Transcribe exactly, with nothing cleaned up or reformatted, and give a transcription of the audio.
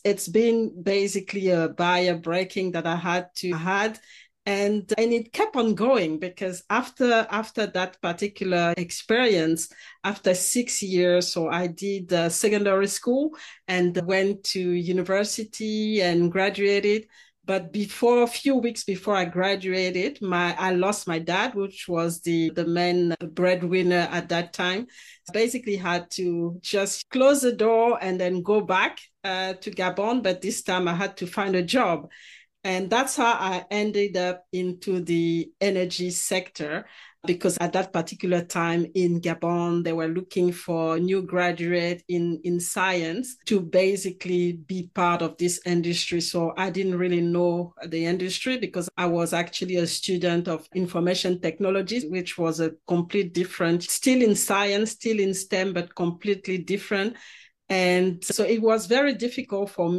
It's been basically a barrier breaking that I had to had. And, and it kept on going because after after that particular experience, after six years, so I did uh, secondary school and went to university and graduated. But before a few weeks before I graduated, my I lost my dad, which was the the main breadwinner at that time. Basically had to just close the door and then go back uh, to Gabon. But this time I had to find a job. And that's how I ended up into the energy sector because at that particular time in Gabon, they were looking for new graduate in, in science to basically be part of this industry. So I didn't really know the industry because I was actually a student of information technology, which was a complete different, still in science, still in STEM, but completely different. And so it was very difficult for